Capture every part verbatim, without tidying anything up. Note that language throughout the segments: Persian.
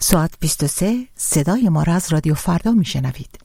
ساعت بیست و سه صدای ما را از رادیو فردا میشنوید.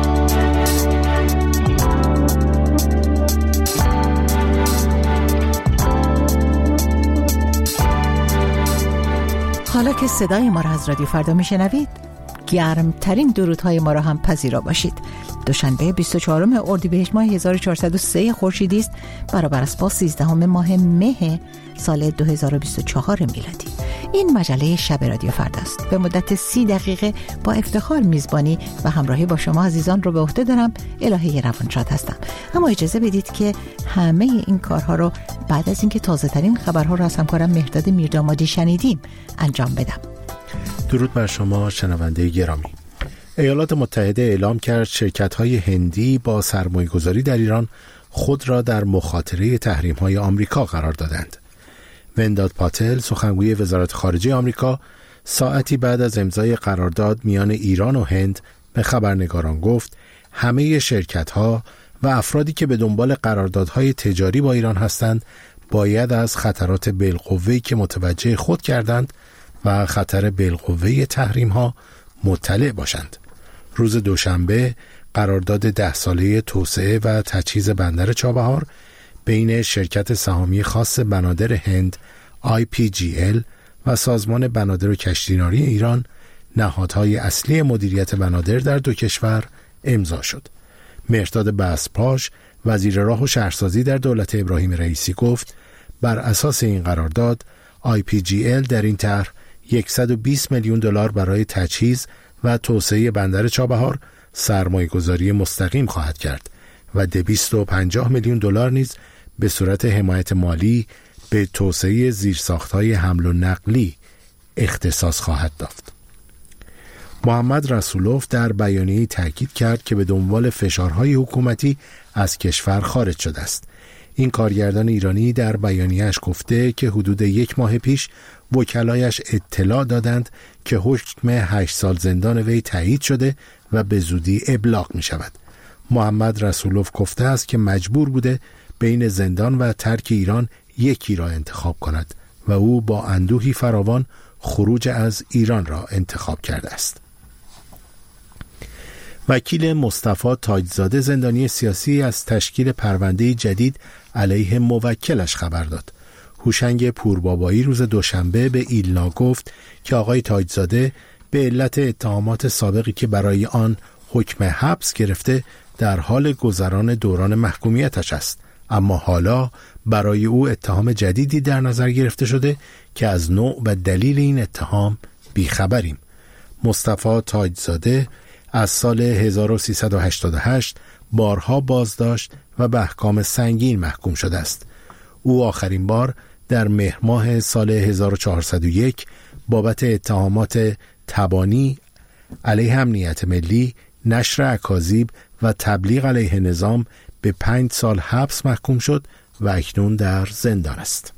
حالا که صدای ما را از رادیو فردا میشنوید، گرمترین درودهای ما را هم پذیرا باشید. دوشنبه بیست و چهارم اردیبهشت ماه هزار و چهارصد و سه خورشیدی است، برابر است با سیزدهم ماه مه سال دو هزار و بیست و چهار میلادی. این مجله شب رادیو فردا است. به مدت سی دقیقه با افتخار میزبانی و همراهی با شما عزیزان رو به عهده دارم. الهه روانشاد هستم. اما اجازه بدید که همه این کارها رو بعد از اینکه تازه ترین خبرها رو از همکارم مهرداد میردامادی شنیدیم انجام بدم. درود بر شما شنونده گرامی. ایالات متحده اعلام کرد شرکت‌های هندی با سرمایه‌گذاری در ایران خود را در مخاطره تحریم‌های آمریکا قرار دادند. ونداد پاتل، سخنگوی وزارت خارجه آمریکا، ساعتی بعد از امضای قرارداد میان ایران و هند به خبرنگاران گفت همه شرکت‌ها و افرادی که به دنبال قراردادهای تجاری با ایران هستند باید از خطرات بالقوه‌ای که متوجه خود کردند و خطر بالقوه تحریم‌ها مطلع باشند. روز دوشنبه قرارداد ده ساله توسعه و تجهیز بندر چابهار بین شرکت سهامی خاص بنادر هند آی پی جی ال و سازمان بنادر و کشتیرانی ایران، نهادهای اصلی مدیریت بنادر در دو کشور، امضا شد. مهرداد بسپاش، وزیر راه و شهرسازی در دولت ابراهیم رئیسی گفت بر اساس این قرارداد آی پی جی ال در این طرح صد و بیست میلیون دلار برای تجهیز و توسعه بندر چابهار سرمایه‌گذاری مستقیم خواهد کرد و دویست و پنجاه میلیون دلار نیز به صورت حمایت مالی به توسعه زیرساخت‌های حمل و نقلی اختصاص خواهد داشت. محمد رسولوف در بیانیه‌ای تاکید کرد که به دنبال فشارهای حکومتی از کشور خارج شده است. این کارگردان ایرانی در بیانیه‌اش گفته که حدود یک ماه پیش وکلایش اطلاع دادند که حکم هشت سال زندان وی تایید شده و به زودی ابلاغ می شود. محمد رسولوف گفته است که مجبور بوده بین زندان و ترک ایران یکی را انتخاب کند و او با اندوهی فراوان خروج از ایران را انتخاب کرده است. وکیل مصطفی تاجزاده زندانی سیاسی از تشکیل پرونده جدید علیه موکلش خبر داد. هوشنگ پوربابایی روز دوشنبه به ایلنا گفت که آقای تاجزاده به علت اتهامات سابقی که برای آن حکم حبس گرفته در حال گذران دوران محکومیتش است، اما حالا برای او اتهام جدیدی در نظر گرفته شده که از نوع و دلیل این اتهام بیخبریم. مصطفی تاجزاده از سال هزار و سیصد و هشتاد و هشت بارها بازداشت و به احکام سنگین محکوم شده است. او آخرین بار در مهر ماه سال هزار و چهارصد و یک بابت اتهامات تبانی علیه امنیت ملی، نشر اکاذیب و تبلیغ علیه نظام به پنج سال حبس محکوم شد و اکنون در زندان است.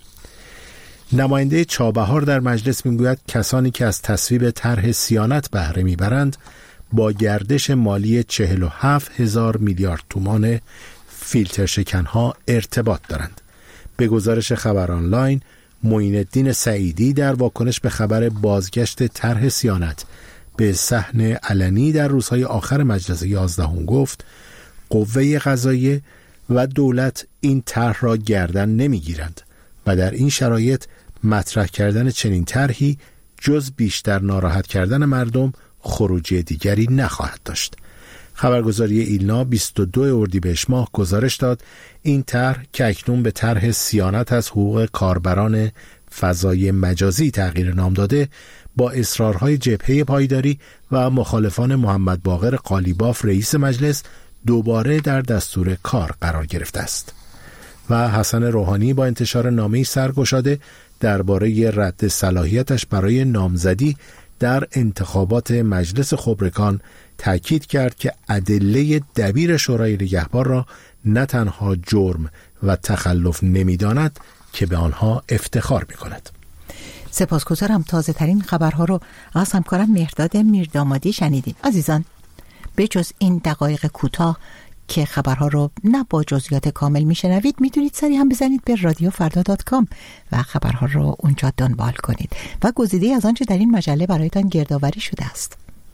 نماینده چابهار در مجلس میگوید کسانی که از تصویب طرح صیانت بهره میبرند با گردش مالی چهل و هفت هزار میلیارد تومان فیلتر شکنها ارتباط دارند. به گزارش خبر آنلاین، معین الدین سعیدی در واکنش به خبر بازگشت طرح صیانت به صحن علنی در روزهای آخر مجلس یازدهم گفت قوه قضاییه و دولت این طرح را گردن نمیگیرند و در این شرایط مطرح کردن چنین طرحی جز بیشتر ناراحت کردن مردم خروجی دیگری نخواهد داشت. خبرگزاری ایلنا بیست و دو اردیبهشت ماه گزارش داد این طرح که اکنون به طرح صیانت از حقوق کاربران فضای مجازی تغییر نام داده با اصرارهای جبهه پایداری و مخالفان محمد باقر قالیباف رئیس مجلس دوباره در دستور کار قرار گرفته است. و حسن روحانی با انتشار نامه‌ای سرگشاده درباره رد صلاحیتش برای نامزدی در انتخابات مجلس خبرگان تاکید کرد که ادله دبیر شورای نگهبان را نه تنها جرم و تخلف نمی‌داند که به آنها افتخار می‌کند. سپاسگزارم. تازه ترین خبرها رو از همکارم مهرداد میردامادی شنیدیم. عزیزان، به جز این دقایق کوتاه که خبرها رو نه با جزئیات کامل میشنوید، میتونید سری هم بزنید به رادیو فردا دات کام و خبرها رو اونجا دنبال کنید و گزیده از آنچه در این مجله برایتان گردآوری شده است.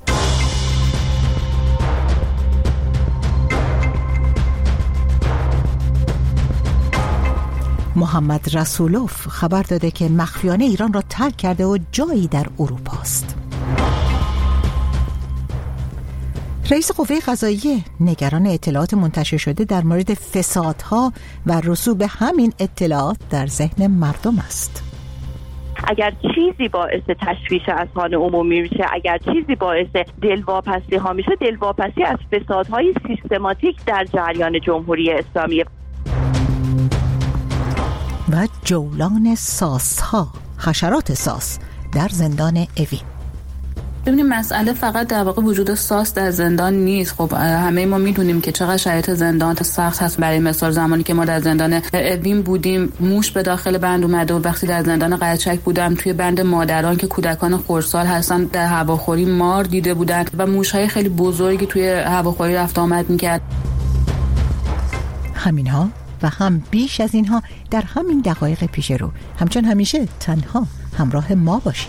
محمد رسولوف خبر داده که مخفیانه ایران را ترک کرده و جایی در اروپا است. رئیس قوه قضاییه نگران اطلاعات منتشر شده در مورد فسادها و رسوب همین اطلاعات در ذهن مردم است. اگر چیزی باعث تشویش اذهان عمومی میشه، اگر چیزی باعث دلواپسی ها میشه، دلواپسی از فسادهای سیستماتیک در جریان جمهوری اسلامی. و جولان ساس‌ها، حشرات ساس در زندان اوین. ببینیم مسئله فقط در واقع وجود ساس در زندان نیست. خب همه ما میدونیم که چقدر شرایط زندان سخت هست. برای مثال زمانی که ما در زندان اوین بودیم، موش به داخل بند اومده و وقتی در زندان قرچک بودم توی بند مادران که کودکان خردسال هستن در هواخوری مار دیده بودن و موش‌های خیلی بزرگی توی هواخوری رفت آمد می‌کرد. همینها و هم بیش از اینها در همین دقایق پیش رو. همچون همیشه تنها همراه ما باشید.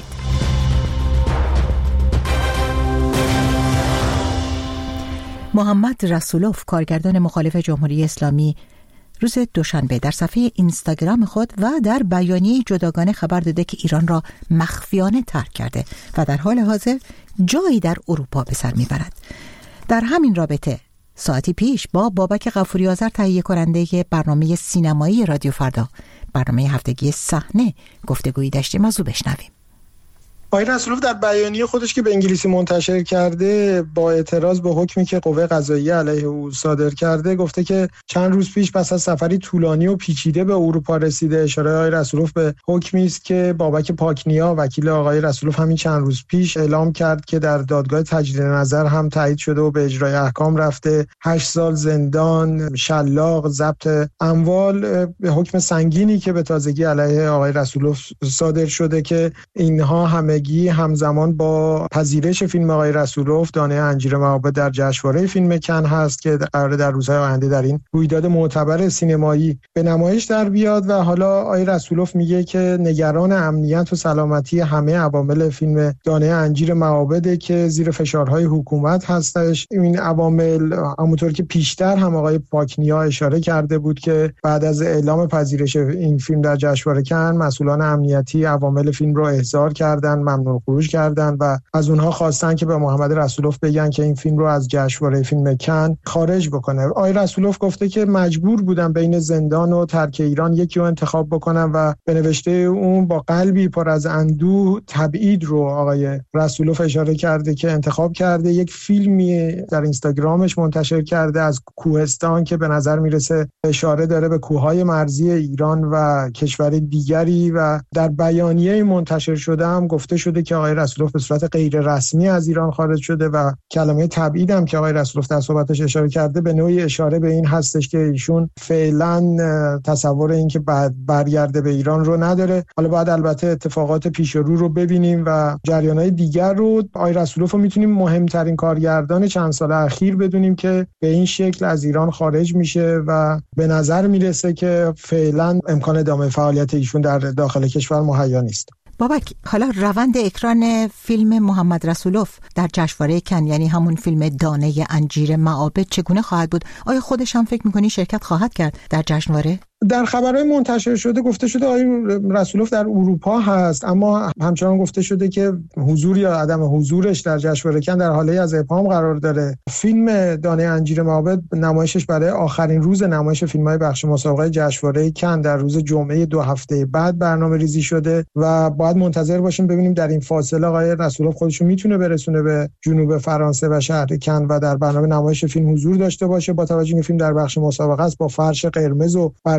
محمد رسولوف، کارگردان مخالف جمهوری اسلامی، روز دوشنبه در صفحه اینستاگرام خود و در بیانیه جداگانه خبر داده که ایران را مخفیانه ترک کرده و در حال حاضر جایی در اروپا به سر میبرد. در همین رابطه ساعتی پیش با بابک غفوری آذر، تهیه کننده برنامه سینمایی رادیو فردا، برنامه هفتگی صحنه، گفتگویی داشتیم. از او بشنویم. آقای رسولوف در بیانیه خودش که به انگلیسی منتشر کرده با اعتراض به حکمی که قوه قضاییه علیه او صادر کرده، گفته که چند روز پیش پس از سفری طولانی و پیچیده به اروپا رسیده. اشاره آقای رسولوف به حکمی است که بابک پاکنیا، وکیل آقای رسولوف، همین چند روز پیش اعلام کرد که در دادگاه تجدید نظر هم تایید شده و به اجرای احکام رفته. هشت سال زندان، شلاق، ضبط اموال، به حکم سنگینی که به تازگی علیه آقای رسولوف صادر شده که اینها همه همزمان با پذیرش فیلم آقای رسولوف دانه انجیر معابد در جشنواره فیلم کن هست که قرار در روزهای آینده در این رویداد معتبر سینمایی به نمایش در بیاد. و حالا آقای رسولوف میگه که نگران امنیت و سلامتی همه عوامل فیلم دانه انجیر معابد که زیر فشارهای حکومت هستش. این عوامل همونطور که پیشتر هم آقای پاکنیا اشاره کرده بود که بعد از اعلام پذیرش این فیلم در جشنواره کن، مسئولان امنیتی عوامل فیلم رو احضار کردن، ممنوع خروج کردن و از اونها خواستن که به محمد رسولوف بگن که این فیلم رو از جشنواره فیلم کن خارج بکنه. آقای رسولوف گفته که مجبور بودن بین زندان و ترک ایران یکی رو انتخاب بکنن و به نوشته اون با قلبی پر از اندوه تبعید رو آقای رسولوف اشاره کرده که انتخاب کرده. یک فیلمی در اینستاگرامش منتشر کرده از کوهستان که به نظر میرسه اشاره داره به کوههای مرزی ایران و کشور دیگری و در بیانیه منتشر شده هم گفته شده که آقای رسولوف به صورت غیر رسمی از ایران خارج شده و کلمه تبعید هم که آقای رسولوف در صحبتش اشاره کرده به نوعی اشاره به این هستش که ایشون فعلا تصور این که بعد برگرده به ایران رو نداره. حالا بعد البته اتفاقات پیش رو رو ببینیم و جریان‌های دیگر رو. آقای رسولوف رو میتونیم مهمترین کارگردان چند سال اخیر بدونیم که به این شکل از ایران خارج میشه و به نظر میرسه که فعلا امکان ادامه فعالیت ایشون در داخل کشور مهیا نیست. بابک، حالا روند اکران فیلم محمد رسولوف در جشنواره کن، یعنی همون فیلم دانه انجیر معابد، چگونه خواهد بود؟ آیا خودش هم فکر می‌کنی شرکت خواهد کرد در جشنواره؟ در خبرهای منتشر شده گفته شده آقای رسولوف در اروپا هست، اما همچنان گفته شده که حضور یا عدم حضورش در جشنواره کن در حاله از ابهام قرار داره. فیلم دانه انجیر معابد نمایشش برای آخرین روز نمایش فیلم‌های بخش مسابقه جشنواره کن در روز جمعه دو هفته بعد برنامه‌ریزی شده و باید منتظر باشیم ببینیم در این فاصله آقای رسولوف خودش رو میتونه برسونه به جنوب فرانسه و شهر کن و در برنامه نمایش فیلم حضور داشته باشه. با توجه به فیلم در بخش مسابقه است، با فرش قرمز و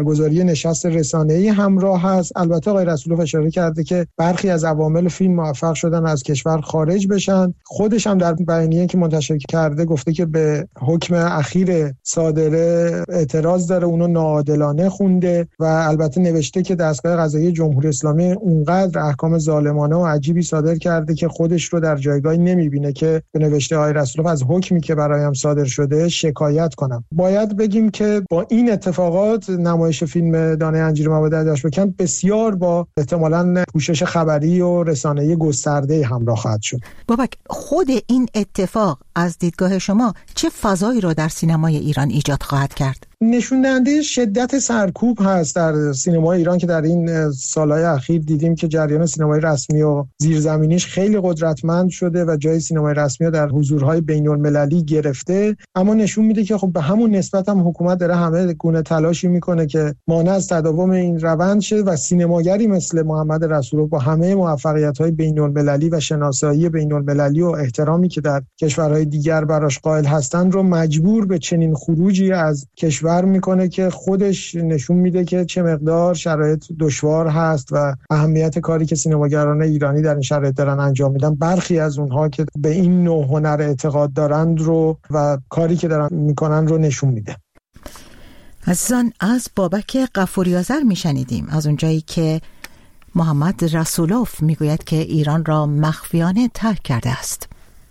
برگزاری نشست رسانه‌ای همراه هست. البته آقای رسولوف اشاره کرده که برخی از عوامل فیلم موفق شدن از کشور خارج بشن. خودش هم در بیانیه‌ای که منتشر کرده گفته که به حکم اخیر صادره اعتراض داره، اونو ناعادلانه خونده و البته نوشته که دستگاه قضایی جمهوری اسلامی اونقدر احکام ظالمانه و عجیبی صادر کرده که خودش رو در جایگاهی نمیبینه که به نوشته آقای رسولوف از حکمی که برایم صادر شده شکایت کنم. باید بگیم که با این اتفاقات نمایش فیلم دانه انجیر مواد عدش بکن بسیار با احتمالاً پوشش خبری و رسانه‌ای گسترده همراه خواهد شد. بابک، خود این اتفاق از دیدگاه شما چه فضایی رو در سینمای ایران ایجاد خواهد کرد؟ نشون دهنده شدت سرکوب هست در سینمای ایران که در این سالهای اخیر دیدیم که جریان سینمای رسمی و زیرزمینیش خیلی قدرتمند شده و جای سینمای رسمی در حضورهای بین‌المللی گرفته، اما نشون میده که خب به همون نسبت هم حکومت داره همه گونه تلاشی میکنه که مانع از تداوم این روند شه و سینماگری مثل محمد رسولوف با همه موفقیت‌های بین‌المللی و شناسایی بین‌المللی و احترامی که در کشورهای دیگر براش قائل هستن رو مجبور به چنین خروجی از کشور بر میکنه که خودش نشون میده که چه مقدار شرایط دشوار هست و اهمیت کاری که سینماگران ایرانی در این شرایط دارن انجام میدن. برخی از اونها که به این نوع هنر اعتقاد دارند رو و کاری که دارن میکنن رو نشون میده. عزیزان، از بابک غفوری آذر میشنیدیم از اونجایی که محمد رسولوف میگوید که ایران را مخفیانه ترک کرده است.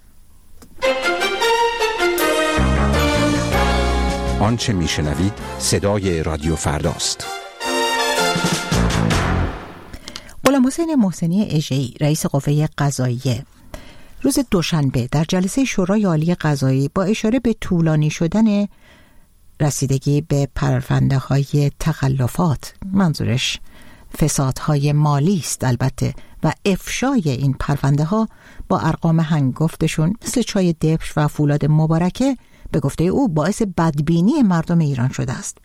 آنچه میشنوید صدای رادیو فرداست. غلام حسین محسنی اژه‌ای، رئیس قوه قضاییه، روز دوشنبه در جلسه شورای عالی قضایی با اشاره به طولانی شدن رسیدگی به پرونده‌های تخلفات، منظورش فسادهای مالی است البته، و افشای این پرونده‌ها با ارقام هنگفتشون مثل چای دبش و فولاد مبارکه به گفته او باعث بدبینی مردم ایران شده است.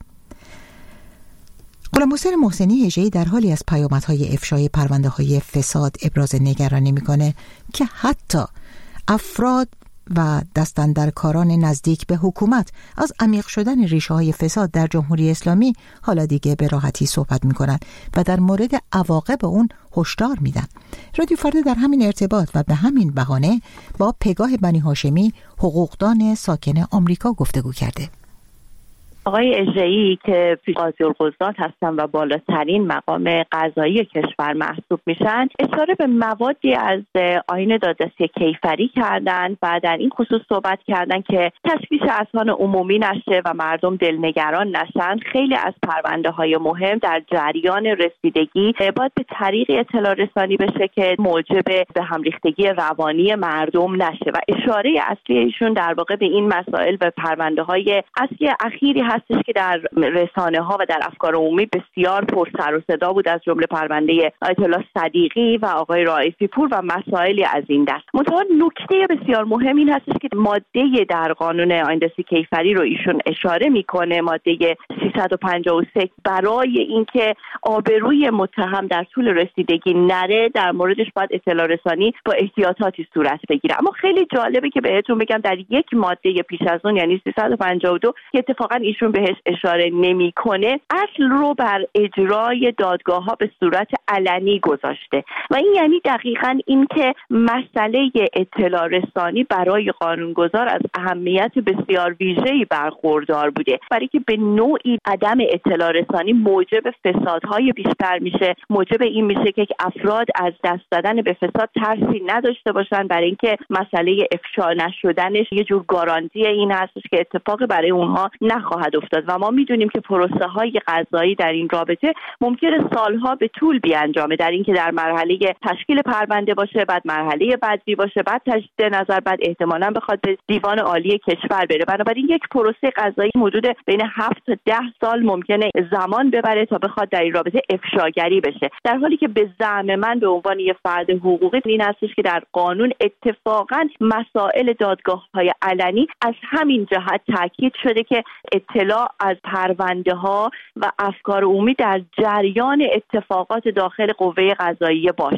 غلام حسین محسنی اژه‌ای در حالی از پیامدهای افشای پرونده‌های فساد ابراز نگرانی میکنه که حتی افراد و دستاندرکاران نزدیک به حکومت از عمیق شدن ریشه‌های فساد در جمهوری اسلامی حالا دیگه به راحتی صحبت میکنن و در مورد عواقب اون هشدار میدن. رادیو فردا در همین ارتباط و به همین بهانه با پگاه بنی هاشمی، حقوقدان ساکن آمریکا، گفتگو کرده. آقای اژه‌ای که قاضی القضات هستن و بالاترین مقام قضایی کشور محسوب میشن، اشاره به موادی از آیین دادرسی کیفری کردن و در این خصوص صحبت کردن که تشویش اذهان عمومی نشه و مردم دلنگران نشن. خیلی از پرونده های مهم در جریان رسیدگی باید به طریق اطلاع رسانی بشه که موجب به هم ریختگی روانی مردم نشه و اشاره اصلی ایشون در واقع به این مسائل و پرونده های اصلی اخیری هستش که در رسانه ها و در افکار عمومی بسیار پر سر و صدا بود، از جمله پرونده آیت الله صدیقی و آقای رائفی پور و مسائلی از این دست. منتها نکته بسیار مهم این هستش که ماده در قانون آیین دادرسی کیفری رو ایشون اشاره میکنه، ماده سیصد و پنجاه و سه، برای اینکه آبروی متهم در طول رسیدگی نره در موردش باید اطلاع رسانی با احتیاطاتی صورت بگیره. اما خیلی جالبه که بهتون بگم در یک ماده پیش از اون، یعنی سیصد و پنجاه و دو، که اتفاقا ایشون بهش اشاره نمیکنه، اصل رو بر اجرای دادگاه ها به صورت علنی گذاشته و این یعنی دقیقاً این که مسئله اطلاع رسانی برای قانونگذار از اهمیت بسیار ویژه‌ای برخوردار بوده، برای که به نوعی عدم اطلاع رسانی موجب فسادهای بیشتر میشه، موجب این میشه که افراد از دست دادن به فساد ترسی نداشته باشن، برای اینکه مسئله افشا نشدنش یه جور گارانتی این هستش که اتفاقی برای اونها نخواهد افتاد و ما میدونیم که پروسه های قضایی در این رابطه ممکنه سالها به طول بیانجامه، در اینکه در مرحله تشکیل پرونده باشه، بعد مرحله بعدی باشه، بعد تجدید نظر، بعد احتمالاً بخواد به دیوان عالی کشور بره. بنابراین یک پروسه قضایی حدود بین هفت تا ده سال ممکنه زمان ببره تا بخواد در این رابطه افشاگری بشه، در حالی که به زعم من به عنوان یک فرد حقوقی این هستش که در قانون اتفاقاً مسائل دادگاه‌های علنی از همین جهت تاکید شده که اطلاع از پرونده ها و افکار عمومی در جریان اتفاقات داخل قوه قضاییه باشه.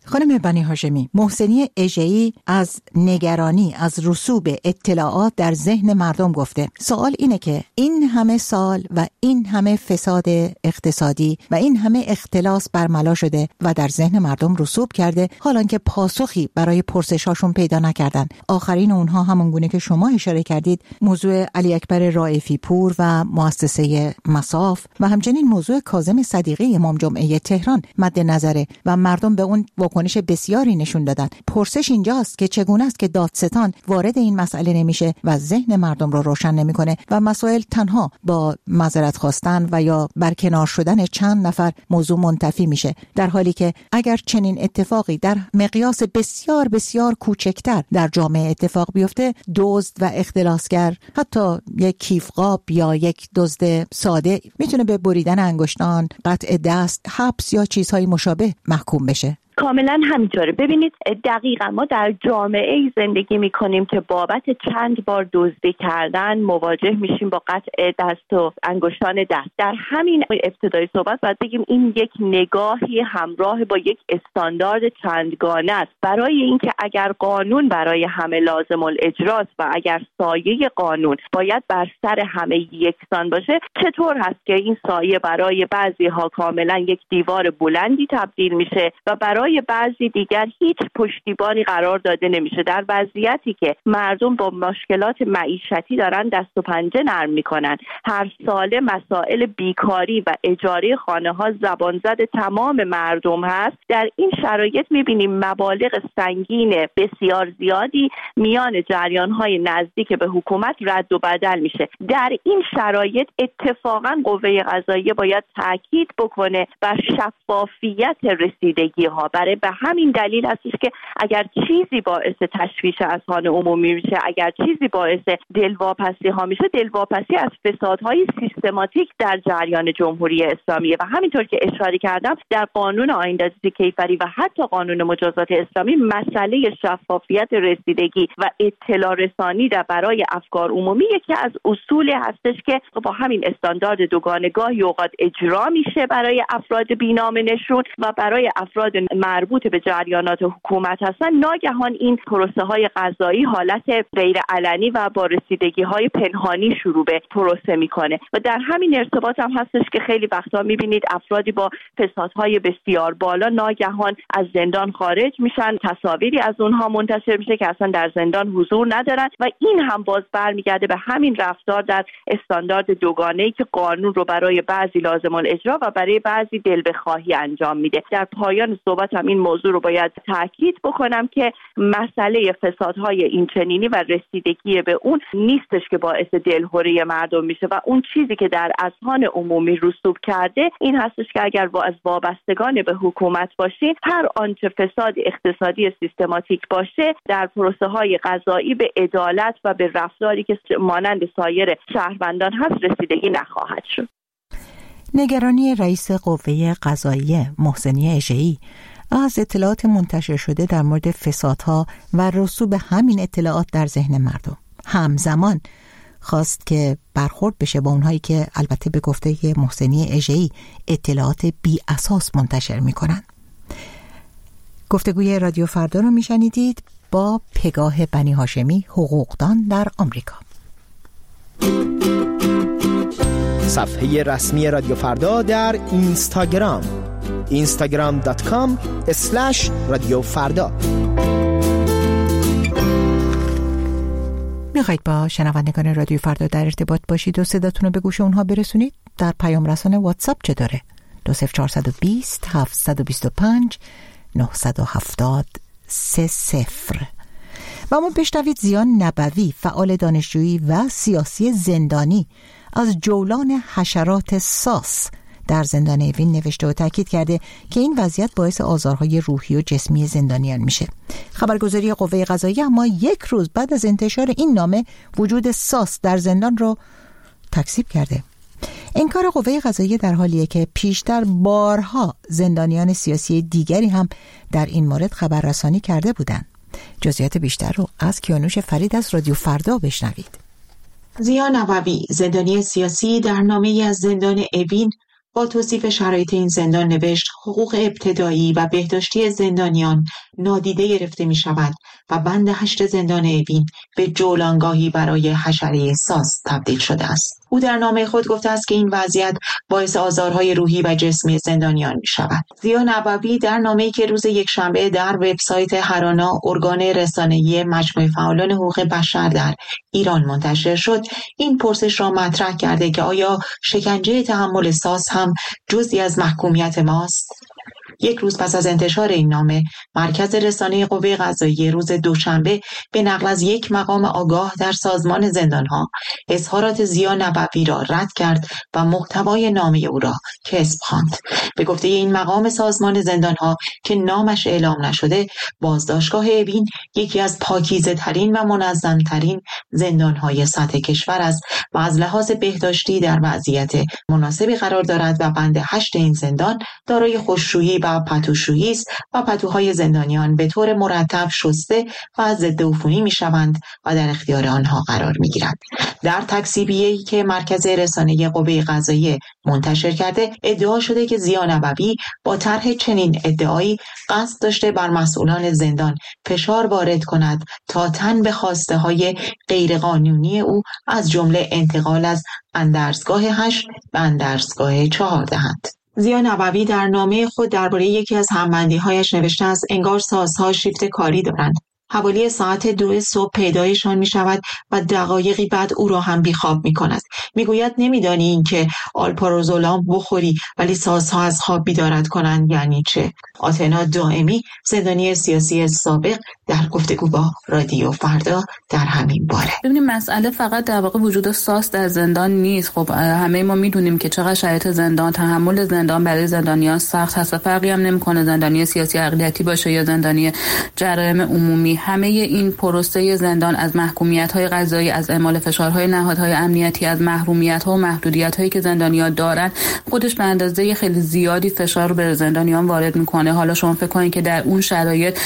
خانم بنی هاشمی، محسنی اژه‌ای از نگرانی از رسوب اطلاعات در ذهن مردم گفته. سوال اینه که این همه سال و این همه فساد اقتصادی و این همه اختلاس برملا شده و در ذهن مردم رسوب کرده، حالان که پاسخی برای پرسشاشون پیدا نکردن. آخرین اونها همونگونه که شما اشاره کردید، موضوع علی اکبر رائفی پور و مؤسسه مصاف و همچنین موضوع کاظم صدیقی امام جمعه تهران مد نظره و مردم به اون واکنش بسیاری نشون دادن. پرسش اینجاست که چگونه است که دادستان وارد این مسئله نمیشه و ذهن مردم رو روشن نمیکنه و مسائل تنها با معذرت خواستن و یا برکنار شدن چند نفر موضوع منتفی میشه، در حالی که اگر چنین اتفاقی در مقیاس بسیار بسیار کوچکتر در جامعه اتفاق بیفته، دزد و اختلاسگر، حتی یک کیف قاب یا یک دزد ساده میتونه به بریدن انگشتان، قطع دست، حبس یا چیزهای مشابه محکوم بشه. کاملا همینطوره. ببینید دقیقا ما در جامعه زندگی میکنیم که بابت چند بار دزدی کردن مواجه میشیم با قطع دست و انگشتان دست. در همین ابتدای صحبت باید بگیم این یک نگاهی همراه با یک استاندارد چندگانه است برای اینکه اگر قانون برای همه لازم الاجراست و اگر سایه قانون باید بر سر همه یکسان باشه، چطور هست که این سایه برای بعضی ها کاملا یک دیوار بلندی تبدیل میشه و برای برای بعضی دیگر هیچ پشتیبانی قرار داده نمیشه، در وضعیتی که مردم با مشکلات معیشتی دارن دست و پنجه نرم میکنن. هر ساله مسائل بیکاری و اجاره خانه ها زبان زد تمام مردم هست. در این شرایط میبینیم مبالغ سنگین بسیار زیادی میان جریان های نزدیک به حکومت رد و بدل میشه. در این شرایط اتفاقا قوه قضاییه باید تاکید بکنه بر شفافیت رسیدگی ها. برای به همین دلیل هستش که اگر چیزی باعث تشویش اذهان عمومی میشه، اگر چیزی باعث دلواپسی ها میشه، دلواپسی از فسادهای سیستماتیک در جریان جمهوری اسلامی و همینطور که اشاره کردم در قانون آیندازی کیفری و حتی قانون مجازات اسلامی مسئله شفافیت رسیدگی و اطلاع رسانی در برای افکار عمومی یکی از اصول هستش که با همین استاندارد دوگانه گاهی اوقات اجرا میشه برای افراد بینام نشون و برای افراد مربوط به جریانات حکومت هستن. ناگهان این پروسه های قضایی حالت غیر علنی و با رسیدگی های پنهانی شروع به پروسه میکنه و در همین ارتباط هم هستش که خیلی وقتا میبینید افرادی با فسادهای بسیار بالا ناگهان از زندان خارج میشن، تصاویری از اونها منتشر میشه که اصلا در زندان حضور ندارن و این هم باز برمیگرده به همین رفتار در استاندارد دوگانه‌ای که قانون رو برای بعضی لازم الاجرا و برای بعضی دل بخواهی انجام میده. در پایان صحبت هم این موضوع رو باید تاکید بکنم که مسئله فسادهای اینچنینی و رسیدگی به اون نیستش که باعث دلهوره مردم میشه و اون چیزی که در اذهان عمومی رسوب کرده این هستش که اگر با از وابستگان به حکومت باشین، هر آنچه فساد اقتصادی سیستماتیک باشه در پروسه های قضایی به عدالت و به رفتاری که مانند سایر شهروندان هست رسیدگی نخواهد شد. نگرانی رئیس قوه قضاییه محسنی اژه‌ای از اطلاعات منتشر شده در مورد فسادها و رسوب همین اطلاعات در ذهن مردم، همزمان خواست که برخورد بشه با اونهایی که البته به گفته محسنی اژه‌ای اطلاعات بی اساس منتشر میکنن. گفتگوی رادیو فردا رو میشنیدید با پگاه بنی هاشمی، حقوقدان در آمریکا. صفحه رسمی رادیو فردا در اینستاگرام اینستاگرام دات کام اسلش رادیو فردا. میخواید با شنوندگان رادیو فردا در ارتباط باشید و صداتون رو به گوش اونها برسونید؟ در پیام رسان واتساپ چطوره؟ دو صفر چهار دو صفر هفت دو پنج نه هفت صفر سه صفر. و ما بشنوید زیان نبوی، فعال دانشجویی و سیاسی زندانی، از جولان حشرات ساس در زندان اوین نوشته و تاکید کرده که این وضعیت باعث آزارهای روحی و جسمی زندانیان میشه. خبرگزاری قوه قضاییه اما یک روز بعد از انتشار این نامه وجود ساس در زندان رو تکذیب کرده. انکار قوه قضاییه در حالیه که پیشتر بارها زندانیان سیاسی دیگری هم در این مورد خبررسانی کرده بودند. جزئیات بیشتر رو از کیانوش فرید از رادیو فردا بشنوید. زیا نبوی، زندانی سیاسی، در نامه‌ای از زندان اوین با توصیف شرایط این زندان نوشت حقوق ابتدایی و بهداشتی زندانیان نادیده گرفته می شود و بند هشت زندان اوین به جولانگاهی برای حشره ساس تبدیل شده است. او در نامه خود گفته است که این وضعیت باعث آزارهای روحی و جسمی زندانیان می شود. ضیا نبوی در نامه‌ای که روز یکشنبه در وبسایت هرانا، ارگان رسانه‌ای مجموعه فعالان حقوق بشر در ایران منتشر شد، این پرسش را مطرح کرده که آیا شکنجه تحمل ساس هم جزئی از محکومیت ماست؟ یک روز پس از انتشار این نامه، مرکز رسانه قوه قضاییه روز دوشنبه به نقل از یک مقام آگاه در سازمان زندانها اظهارات ضیا نبوی را رد کرد و محتوای نامه او را کذب خواند. به گفته این مقام سازمان زندانها که نامش اعلام نشده، بازداشتگاه اوین یکی از پاکیزه ترین و منظم ترین زندانهای سطح کشور است و از لحاظ بهداشتی در وضعیت مناسبی قرار دارد و بند هشت این زندان دارای خشکشویی و پتوشویی است و پتوهای زندانیان به طور مرتب شسته و ضد عفونی می‌شوند و در اختیار آنها قرار می‌گیرند. در تکذیبیه‌ای که مرکز رسانه قوه قضاییه منتشر کرده، ادعا شده که ضیا نبوی با طرح چنین ادعایی قصد داشته بر مسئولان زندان فشار وارد کند تا تن به خواسته‌های غیرقانونی او از جمله انتقال از اندرزگاه هشت به اندرزگاه چهار دهند. ضیا نبوی در نامه خود درباره یکی از همبندی‌هایش نوشته است انگار سازها شیفت کاری دارند. حوالی ساعت دو صبح پیدایشان می شود و دقایقی بعد او را هم بیخواب می کند. می گوید نمیدانی این که آلپارازولام بخوری ولی سازها از خواب بیدارت کنند یعنی چه؟ آتنا دائمی، زندانی سیاسی سابق، در گفتگو با رادیو فردا در همین باره. ببینید مسئله فقط در واقع وجود ساس در زندان نیست. خب همه ما میدونیم که چقدر شرایط زندان، تحمل زندان برای زندانیان سخت هست و فرقی هم نمیکنه زندانی سیاسی اقلیتی باشه یا زندانی جرایم عمومی. همه این پروسه زندان از محکومیت‌های قضایی، از اعمال فشارهای نهادهای امنیتی، از محرومیت‌ها و محدودیت‌هایی که زندانیان دارن، خودش به اندازه خیلی زیادی فشار رو به زندانیان وارد میکنه. حالا شما فکر کنید که در اون شرایط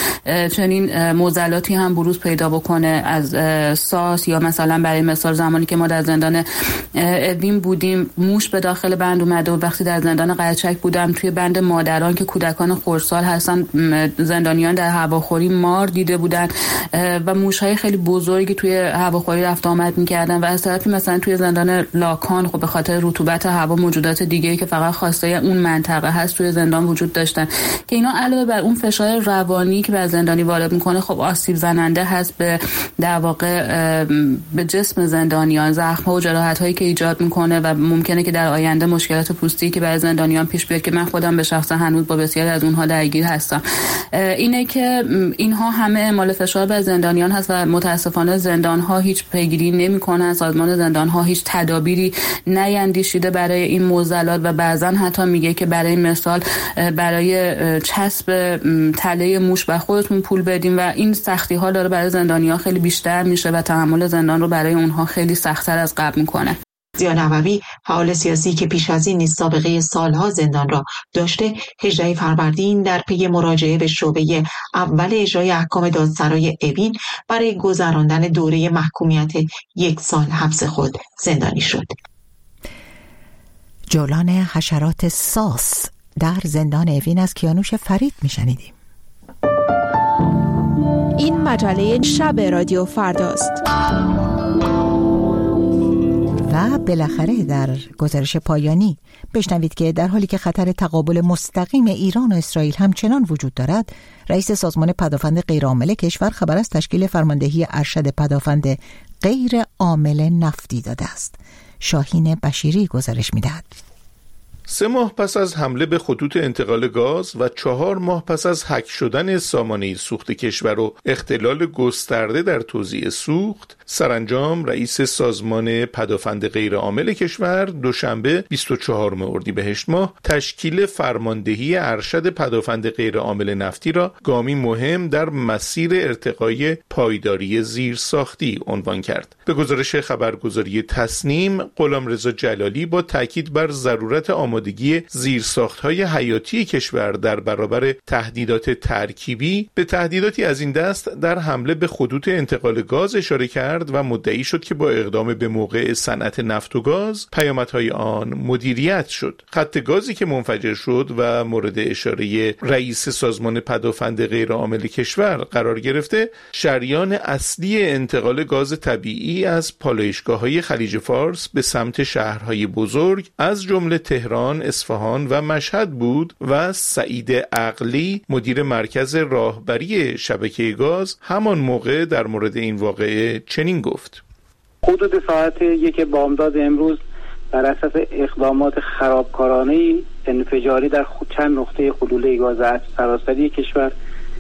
چنین معضلاتی هم بروز پیدا بکنه از ساس، یا مثلا برای مثال زمانی که ما در زندان اوین بودیم موش به داخل بند اومده و وقتی در زندان قرچک بودم توی بند مادران که کودکان خردسال هستن، زندانیان در هواخوری مار دیده بودن و موش‌های خیلی بزرگی توی هواخوری رفت آمد می‌کردن و از طرفی مثلا توی زندان لاکان خب به خاطر رطوبت هوا موجودات دیگه‌ای که فقط خواسته اون منطقه هست توی زندان وجود داشتن که اینا علاوه بر اون فشار روانی که بر زندانی وارد می‌کنه خب آسیب زننده هست به در واقع به جسم زندانیان، زخم‌ها و جراحت‌هایی که ایجاد می‌کنه و ممکنه که در آینده مشکلات پوستی که برای زندانیان پیش بیاد که من خودم به شخص هنوز با بسیاری از اونها درگیر هستم. اینه که اینها همه اعمال فشار بر زندانیان هست و متاسفانه زندان‌ها هیچ پیگیری نمی‌کنن، سازمان زندان‌ها هیچ تدابیری نیندیشیده برای این معضلات و بعضاً حتی میگه که برای مثال برای چسب تله موش بر خودتون پول بدیم و این سختی‌ها داره برای زندانیان خیلی بیشتر میشه و تحمل زندان رو برای اونها خیلی سخت‌تر از قبل میکنه. ضیا نبوی، فعال سیاسی که پیش از این نیز سابقه سالها زندان را داشته، هجدهم فروردین در پی مراجعه به شعبه اول اجرای احکام دادسرای اوین برای گذراندن دوره محکومیت یک سال حبس خود زندانی شد. جولان حشرات ساس در زندان اوین از کیانوش فرید میشنیدیم. این مجله شب رادیو فرداست. و بالاخره در گزارش پایانی بشنوید که در حالی که خطر تقابل مستقیم ایران و اسرائیل همچنان وجود دارد، رئیس سازمان پدافند غیرعامل کشور خبر از تشکیل فرماندهی ارشد پدافند غیر عامل نفتی داده است. شاهین بشیری گزارش می‌دهد. سه ماه پس از حمله به خطوط انتقال گاز و چهار ماه پس از هک شدن سامانه سوخت کشور و اختلال گسترده در توزیع سوخت، سرانجام رئیس سازمان پدافند غیرعامل کشور دوشنبه بیست و چهارم اردیبهشت ماه تشکیل فرماندهی ارشد پدافند غیرعامل نفتی را گامی مهم در مسیر ارتقای پایداری زیرساختی عنوان کرد. به گزارش خبرگزاری تصنیم، غلامرضا جلالی با تاکید بر ضرورت آمادگی آمادگی زیرساخت‌های حیاتی کشور در برابر تهدیدات ترکیبی، به تهدیداتی از این دست در حمله به خطوط انتقال گاز اشاره کرد و مدعی شد که با اقدام به موقع صنعت نفت و گاز پیامدهای آن مدیریت شد. خط گازی که منفجر شد و مورد اشاره رئیس سازمان پدافند غیرعامل کشور قرار گرفته، شریان اصلی انتقال گاز طبیعی از پالایشگاه‌های خلیج فارس به سمت شهرهای بزرگ از جمله تهران، اصفهان و مشهد بود و سعید عقلی، مدیر مرکز راهبری شبکه گاز، همان موقع در مورد این واقعه چنین گفت: حدود ساعت یک بامداد امروز بر اساس اقدامات خرابکارانه انفجاری در چند نقطه حلوله گاز سراسری کشور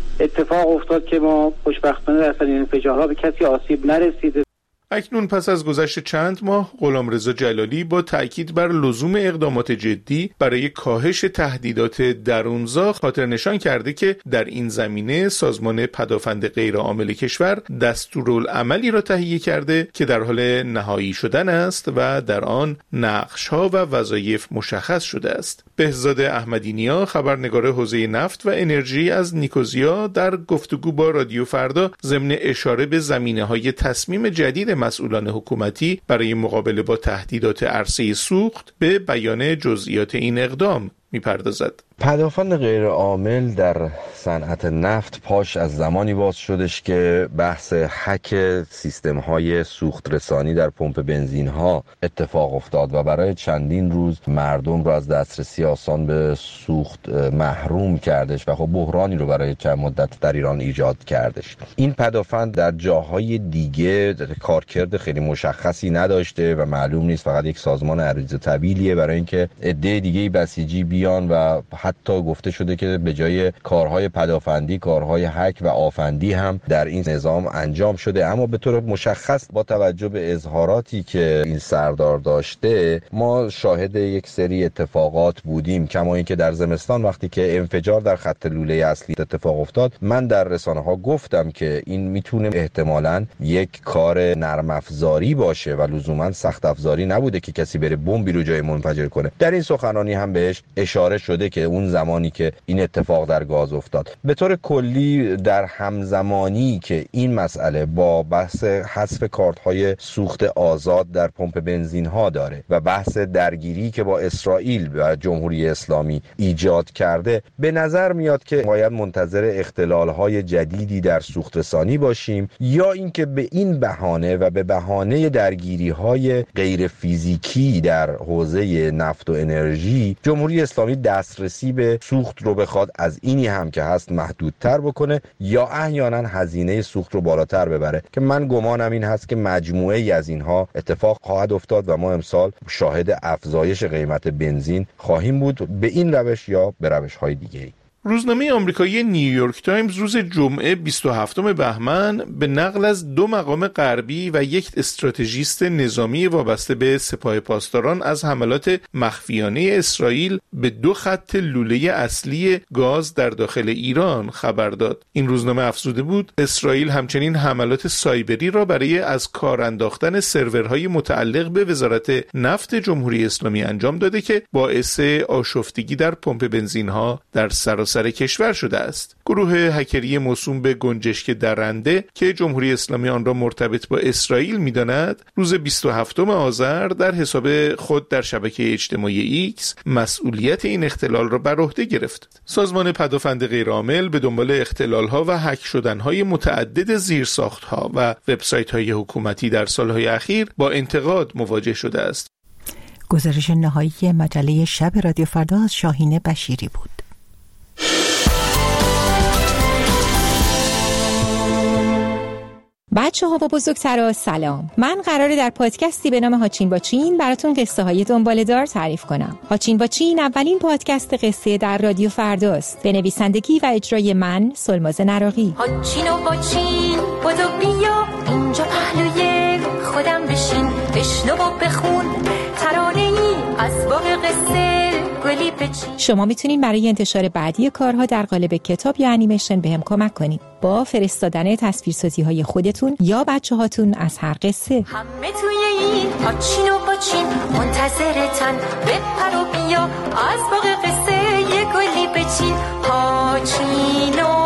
اتفاق افتاد که ما خوشبختانه در این انفجارها به کسی آسیب نرسیده. اکنون پس از گذشت چند ماه، غلامرضا جلالی با تأکید بر لزوم اقدامات جدی برای کاهش تهدیدات درونزا خاطر نشان کرده که در این زمینه سازمان پدافند غیرعامل کشور دستورالعملی را تهیه کرده که در حال نهایی شدن است و در آن نقش‌ها و وظایف مشخص شده است. بهزاد احمدی‌نیا، خبرنگار حوزه نفت و انرژی از نیکوزیا، در گفتگو با رادیو فردا ضمن اشاره به زمینه‌های تصمیم جدید مسئولان حکومتی برای مقابله با تهدیدات عرصه سوخت به بیان جزئیات این اقدام می‌پردازد. پدافند غیرعامل در صنعت نفت پاش از زمانی باز شدش که بحث هک سیستم‌های سوخت رسانی در پمپ بنزین‌ها اتفاق افتاد و برای چندین روز مردم را از دسترسی آسان به سوخت محروم کردش و خب بحرانی رو برای چند مدت در ایران ایجاد کردش. این پدافند در جاهای دیگه کارکرد خیلی مشخصی نداشته و معلوم نیست، فقط یک سازمان عریض طویلیه برای اینکه عده دیگه بسیجی بیان و حتی گفته شده که به جای کارهای پدافندی کارهای هک و آفندی هم در این نظام انجام شده. اما به طور مشخص با توجه به اظهاراتی که این سردار داشته، ما شاهد یک سری اتفاقات بودیم، کما اینکه در زمستان وقتی که انفجار در خط لوله اصلی اتفاق افتاد، من در رسانه ها گفتم که این میتونه احتمالاً یک کار نرم افزاری باشه و لزوما سخت افزاری نبوده که کسی بره بمبی رو جای منفجر کنه. در این سخنرانی هم بهش اشاره شده که اون زمانی که این اتفاق در گاز افتاد. به طور کلی در همزمانی که این مسئله با بحث حذف کارت‌های سوخت آزاد در پمپ بنزین ها داره و بحث درگیری که با اسرائیل و جمهوری اسلامی ایجاد کرده، به نظر میاد که باید منتظر اختلال‌های جدیدی در سوخت رسانی باشیم، یا اینکه به این بهانه و به بهانه درگیری‌های غیر فیزیکی در حوزه نفت و انرژی جمهوری اسلامی دسترسی به سوخت رو بخواد از اینی هم که هست محدودتر بکنه یا احیانا هزینه سوخت رو بالاتر ببره، که من گمانم این هست که مجموعه ای از اینها اتفاق خواهد افتاد و ما امسال شاهد افزایش قیمت بنزین خواهیم بود، به این روش یا به روش‌های دیگه‌ای. روزنامه آمریکایی نیویورک تایمز روز جمعه بیست و هفتم بهمن به نقل از دو مقام غربی و یک استراتژیست نظامی وابسته به سپاه پاسداران از حملات مخفیانه اسرائیل به دو خط لوله اصلی گاز در داخل ایران خبر داد. این روزنامه افزوده بود اسرائیل همچنین حملات سایبری را برای از کار انداختن سرورهای متعلق به وزارت نفت جمهوری اسلامی انجام داده که باعث آشفتگی در پمپ بنزین‌ها در سراسر سر کشور شده است. گروه هکری موسوم به گنجشک درنده که جمهوری اسلامی آن را مرتبط با اسرائیل می‌داند، روز بیست و هفتم آذر در حساب خود در شبکه اجتماعی ایکس مسئولیت این اختلال را بر عهده گرفت. سازمان پدافند غیرعامل به دنبال اختلال‌ها و هک شدن‌های متعدد زیرساخت‌ها و وبسایت‌های حکومتی در سال‌های اخیر با انتقاد مواجه شده است. گزارش نهایی مجله شب رادیو فردا از شاهین بشیری بود. بچه ها و بزرگترها سلام. من قراره در پادکستی به نام هاچین با چین براتون قصه های دنباله دار تعریف کنم. هاچین با چین اولین پادکست قصه در رادیو فرداست. به نویسندگی و اجرای من سلماز نراقی. هاچین و با چین بودو بیا اینجا پهلوی خودم بشین، بشنو و بخون ترانه ای از باغ قصه گلی بچین. شما میتونین برای انتشار بعدی کارها در قالب کتاب یا انیمیشن بهم کمک کنید با فرستادن تصویرسازی های خودتون یا بچه هاتون از هر قصه. همه توی هاچین هاچین و باچین منتظرتن بپر و بیا از باغ قصه یه گلی بچین هاچین و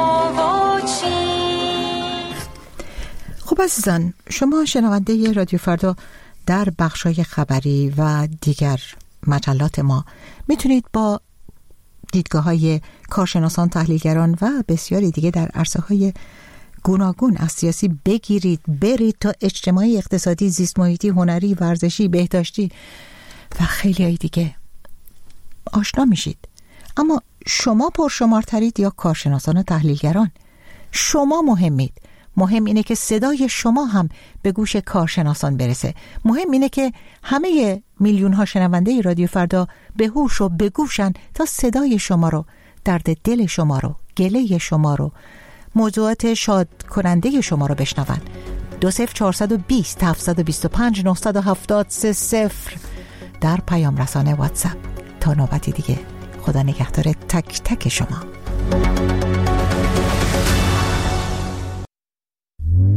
واچین. خب عزیزان، شما شنونده رادیو فردا در بخشای خبری و دیگر مجلات ما میتونید با دیدگاه های کارشناسان، تحلیلگران و بسیاری دیگه در عرصه های گوناگون از سیاسی بگیرید برید تا اجتماعی، اقتصادی، زیست محیطی، هنری، ورزشی، بهداشتی و خیلی های دیگه آشنا میشید. اما شما پرشمارترید یا کارشناسان و تحلیلگران؟ شما مهمید. مهم اینه که صدای شما هم به گوش کارشناسان برسه. مهم اینه که همه میلیون ها شنونده رادیو فردا به هوش و به گوشن تا صدای شما رو، درد دل شما رو، گله شما رو، موضوعات شاد کننده شما رو بشنون. دو صفر چهارصد و بیست هفتصد و بیست و پنج نهصد و هفتاد سه صفر در پیام رسانه واتساپ. تا نوبتی دیگه، خدا نگهدار تک تک شما.